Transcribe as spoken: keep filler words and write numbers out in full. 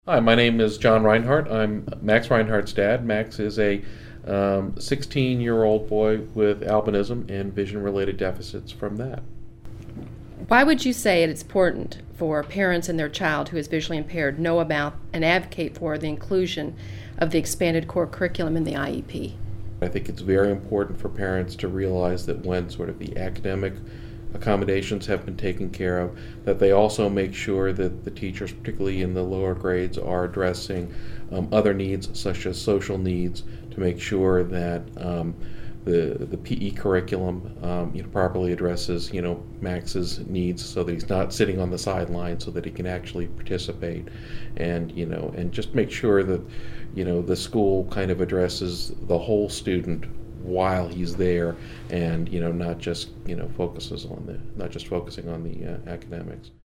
Hi, my name is John Reinhardt. I'm Max Reinhardt's dad. Max is a um, sixteen-year-old boy with albinism and vision-related deficits from that. Why would you say it's important for parents and their child who is visually impaired know about and advocate for the inclusion of the expanded core curriculum in the I E P? I think it's very important for parents to realize that when sort of the academic accommodations have been taken care of, that they also make sure that the teachers, particularly in the lower grades, are addressing um, other needs such as social needs to make sure that um, the the P E curriculum um, you know, properly addresses you know Max's needs, so that he's not sitting on the sideline, so that he can actually participate, and you know and just make sure that you know the school kind of addresses the whole student while he's there, and you know not just you know focuses on the not just focusing on the uh, academics.